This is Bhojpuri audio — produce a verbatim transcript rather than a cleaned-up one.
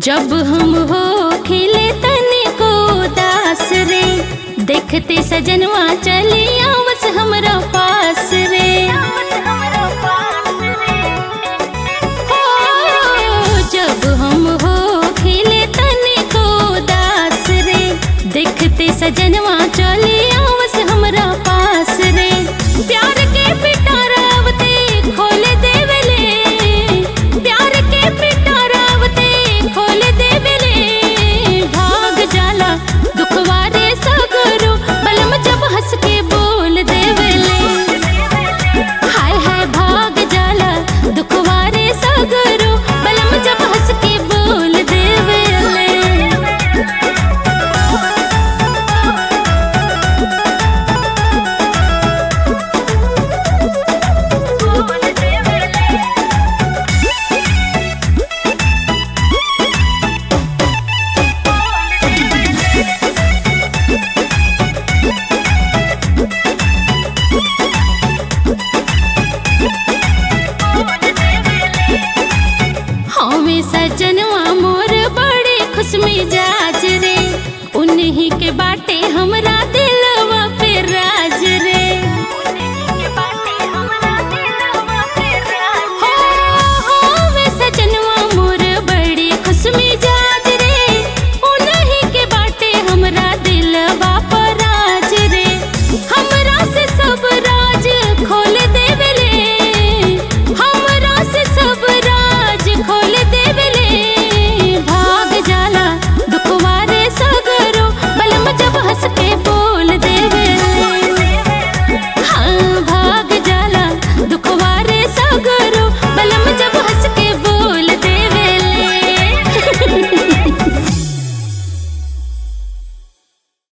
जब हम हो खिले तने को दास रे, देखते सजनवा चले आवस हमरा पास रे। हो जब हम हो खिले तने को दास रे, देखते सजनवा चले आवस हमरा पास रे। प्यार के पिटारावते खोल देवले, प्यार के पिटारावते खोल देवले। भाग जाला दुखवारे सगरो बलम जब हंस के बोल देवले। हाय हाय भाग जाला दुखवारे सगरो बलम जब हंस के बोल देवले। हमें सजनवा मोर बड़े खुश मिजाज रे, उन्हीं के बाटे हमरा दे